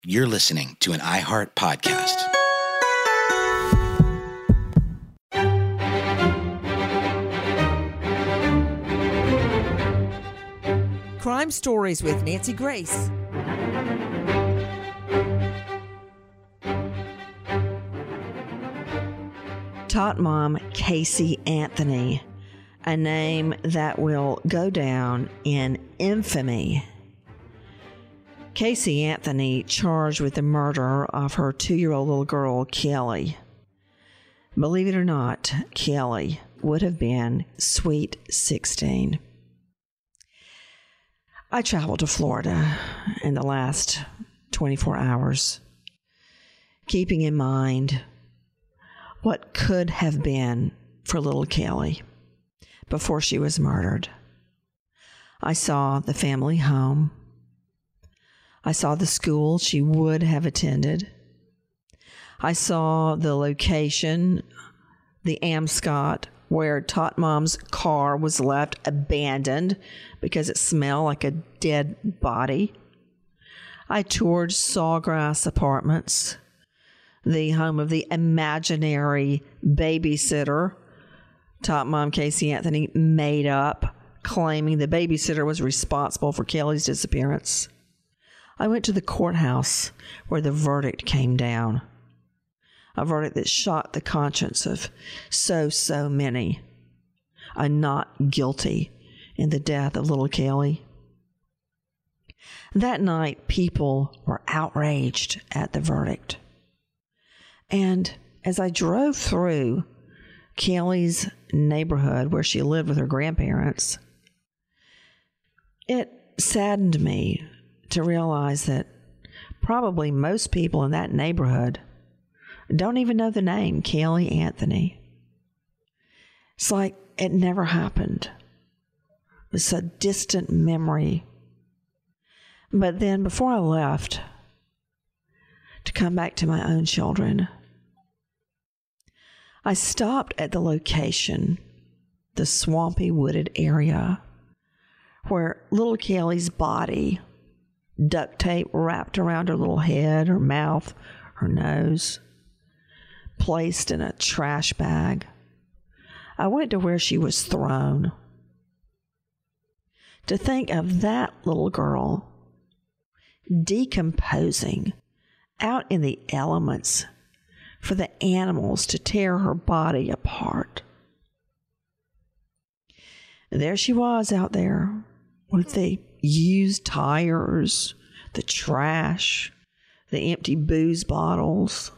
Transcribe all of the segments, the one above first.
You're listening to an iHeart podcast. Crime Stories with Nancy Grace. Tot mom Casey Anthony, a name that will go down in infamy. Casey Anthony charged with the murder of her 2-year-old little girl, Kelly. Believe it or not, Kelly would have been sweet 16. I traveled to Florida in the last 24 hours, keeping in mind what could have been for little Kelly before she was murdered. I saw the family home. I saw the school she would have attended. I saw the location, the Amscot, where Tot Mom's car was left abandoned because it smelled like a dead body. I toured Sawgrass Apartments, the home of the imaginary babysitter Tot Mom Casey Anthony made up, claiming the babysitter was responsible for Kelly's disappearance. I went to the courthouse where the verdict came down. A verdict that shocked the conscience of so many. A not guilty in the death of little Kelly. That night, people were outraged at the verdict. And as I drove through Kelly's neighborhood where she lived with her grandparents, it saddened me to realize that probably most people in that neighborhood don't even know the name Kelly Anthony. It's like it never happened. It's a distant memory. But then before I left to come back to my own children, I stopped at the location, the swampy wooded area where little Kelly's body, duct tape wrapped around her little head, her mouth, her nose, placed in a trash bag. I went to where she was thrown. To think of that little girl decomposing out in the elements for the animals to tear her body apart. There she was out there with the used tires, the trash, the empty booze bottles.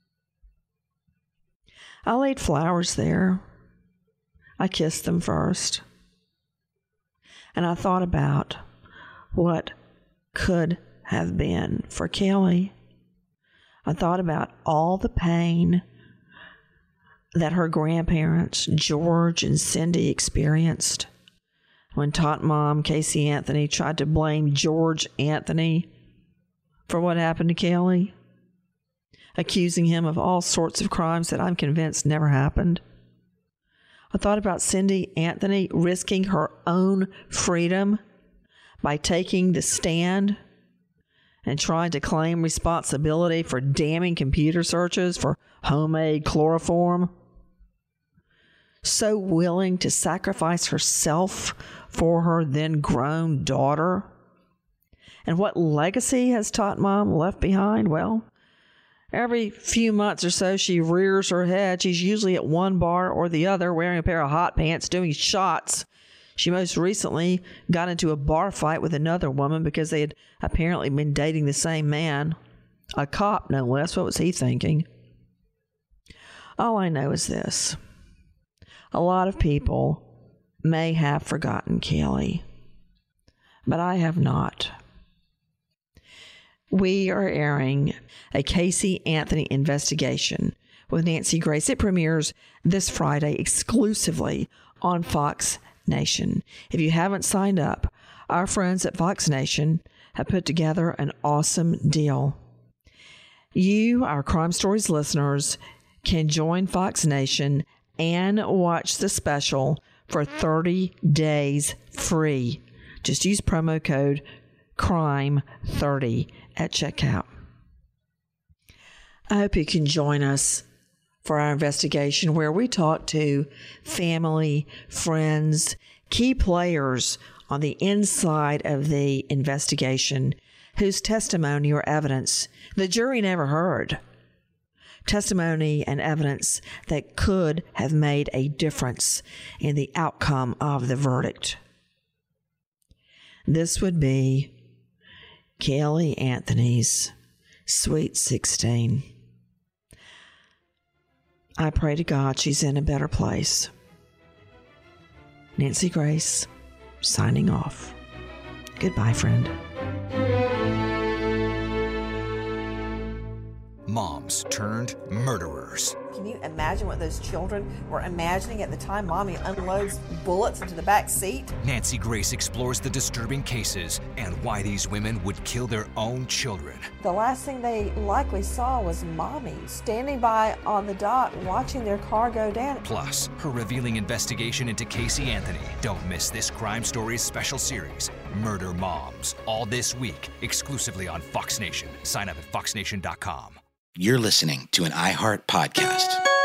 I laid flowers there. I kissed them first. And I thought about what could have been for Kelly. I thought about all the pain that her grandparents, George and Cindy, experienced when Tot Mom Casey Anthony tried to blame George Anthony for what happened to Kelly, accusing him of all sorts of crimes that I'm convinced never happened. I thought about Cindy Anthony risking her own freedom by taking the stand and trying to claim responsibility for damning computer searches for homemade chloroform. So willing to sacrifice herself for her then grown daughter. And what legacy has Tot Mom left behind? Well, every few months or so she rears her head. She's usually at one bar or the other wearing a pair of hot pants doing shots. She most recently got into a bar fight with another woman because they had apparently been dating the same man. A cop, no less. What was he thinking? All I know is this. A lot of people may have forgotten Kelly, but I have not. We are airing a Casey Anthony investigation with Nancy Grace. It premieres this Friday exclusively on Fox Nation. If you haven't signed up, our friends at Fox Nation have put together an awesome deal. You, our Crime Stories listeners, can join Fox Nation and watch the special for 30 days free. Just use promo code CRIME30 at checkout. I hope you can join us for our investigation where we talk to family, friends, key players on the inside of the investigation whose testimony or evidence the jury never heard. Testimony and evidence that could have made a difference in the outcome of the verdict. This would be Caylee Anthony's Sweet 16. I pray to God she's in a better place. Nancy Grace, signing off. Goodbye, friend. Moms turned murderers. Can you imagine what those children were imagining at the time Mommy unloads bullets into the back seat? Nancy Grace explores the disturbing cases and why these women would kill their own children. The last thing they likely saw was Mommy standing by on the dock watching their car go down. Plus, her revealing investigation into Casey Anthony. Don't miss this Crime Stories special series, Murder Moms, all this week, exclusively on Fox Nation. Sign up at foxnation.com. You're listening to an iHeart podcast.